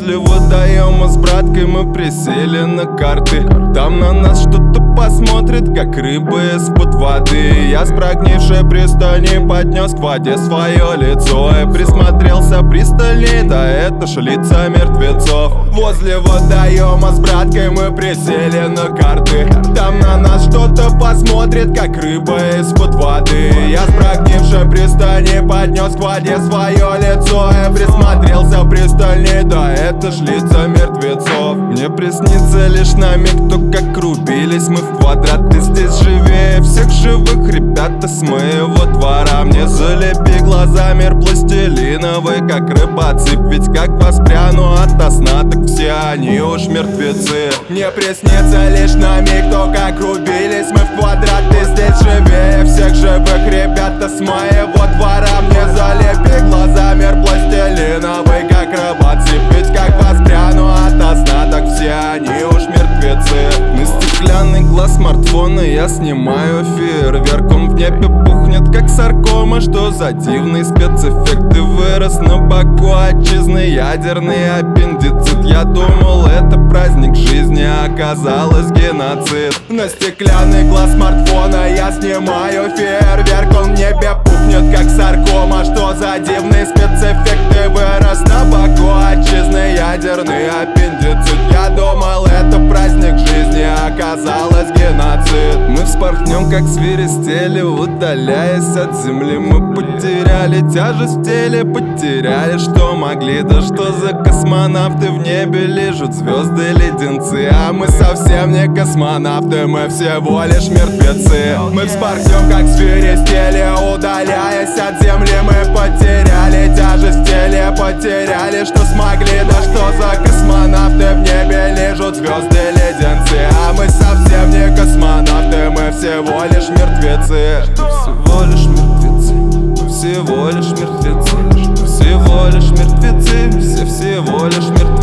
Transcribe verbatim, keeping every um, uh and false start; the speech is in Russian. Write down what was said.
Возле водоема с браткой мы присели на карты. Там на нас что-то посмотрит, как рыбы из-под воды. Я с прогнившей пристани поднес к воде свое лицо и присмотрелся пристальней, да это ж лица мертвецов. Возле водоема с браткой мы присели на карты. Там на нас что-то посмотрит, как рыба из-под воды. Я с прогнившей пристани поднес к воде свое лицо и присмотрелся пристальней, да это ж лица мертвецов. Мне приснится лишь на миг то, как рубились мы в квадрат. Ты здесь живее всех живых, ребята с моего двора. Мне залепи глаза, мир пластилиновый, как рыба-цып. Ведь как воспряну ото сна, так все они уж мертвецы. Мне приснится лишь на миг то, как рубились мы в квадрат. Ты здесь живее всех живых, ребята с моего двора. Мне залепи глаза, мир пластилиновый, как рыба-цып. Ведь как воспряну ото сна, так все они уж мертвецы. На стеклянный глаз смартфона я снимаю фейерверк. Он в небе пухнет, как саркома. Что за дивный спецэффект? Ты вырос на боку отчизны, ядерный аппендицит. Я думал, это праздник жизни, а оказалось геноцид. На стеклянный глаз смартфона я снимаю фейерверк. Он в небе пухнет, как саркома. Что за дивный спецэффект? Ты вырос на боку отчизны, ядерный аппендицит. Я думал, это праздник жизни, а оказалось геноцид. Мы вспорхнем, как свиристели, удаляясь от земли. Мы потеряли тяжесть в теле, потеряли, что могли. Да что за космонавты в небе лежат, звезды леденцы. А мы совсем не космонавты, мы всего лишь мертвецы. Мы вспорхнем, как свиристели, удаляясь от земли. Мы потеряли тяжесть в теле, потеряли, что смогли. Да что за космонавты в небе лежат, звезды леденцы. А мы совсем не космонавты, мы всего лишь мертвецы. Всего лишь мертвецы, всего лишь мертвецы, всего лишь мертвецы, все всего лишь мертвецы.